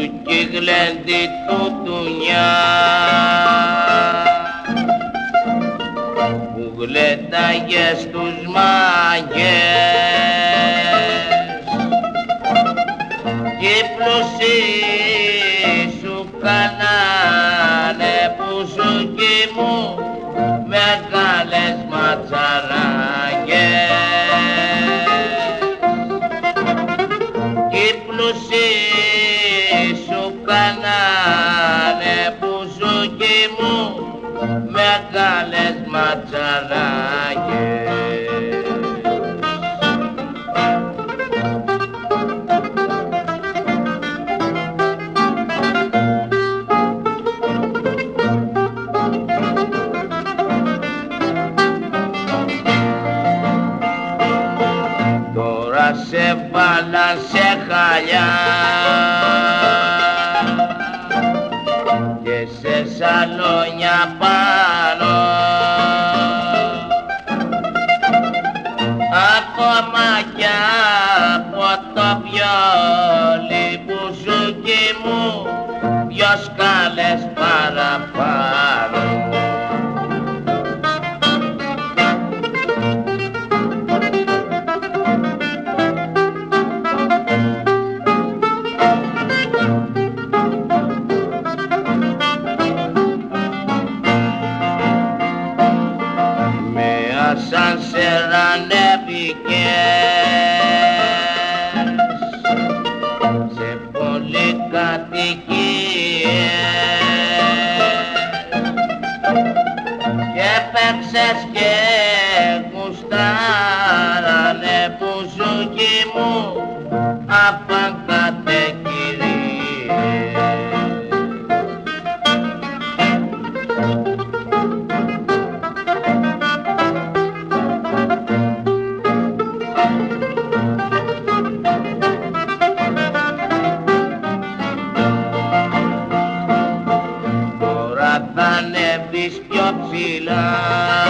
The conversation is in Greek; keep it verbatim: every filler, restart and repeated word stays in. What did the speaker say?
κι γλέντι του τουνιά που γλένταγε στους μάγες κι οι πλούσιοι σου κάνανε μπουζούκι μου μεγάλες ματσαράγες κι οι πλούσιοι σου κάνανε μπουζούκι μου μεγάλες ματσαράγες. Τώρα σε βάλαν σε χαλιά και σε σαλόνια πάνω ακόμα κι από το βιόλι μπουζούκι μου δυο σκάλες παραπάνω. Σαν σερανεύηκες σε πολυκατοικίες και παίξες και γουστάρανε μπουζούκι μου απαγκατεκυρίες. Θα ανέβεις πιο ψηλά